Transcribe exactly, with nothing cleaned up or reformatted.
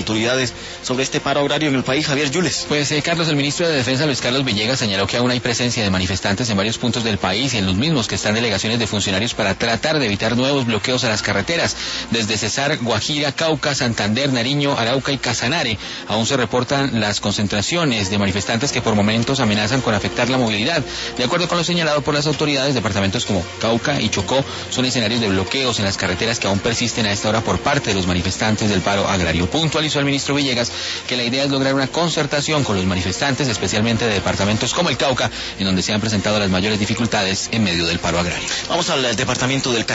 autoridades sobre este paro agrario en el país. Javier Yules. Pues eh, Carlos, el ministro de Defensa Luis Carlos Villegas señaló que aún hay presencia de manifestantes en varios puntos del país y en los mismos que están delegaciones de funcionarios para tratar de evitar nuevos bloqueos a las carreteras. Desde Cesar, Guajira, Cauca, Santander, Nariño, Arauca y Casanare aún se reportan las concentraciones de manifestantes que por momentos amenazan con afectar la movilidad. De acuerdo con lo señalado por las autoridades, departamentos como Cauca y Chocó son escenarios de bloqueos en las carreteras que aún persisten a esta hora por parte de los manifestantes del paro agrario. Puntualizó el ministro Villegas que la idea es lograr una concertación con los manifestantes, especialmente de departamentos como el Cauca, en donde se han presentado las mayores dificultades en medio del paro agrario. Vamos al departamento del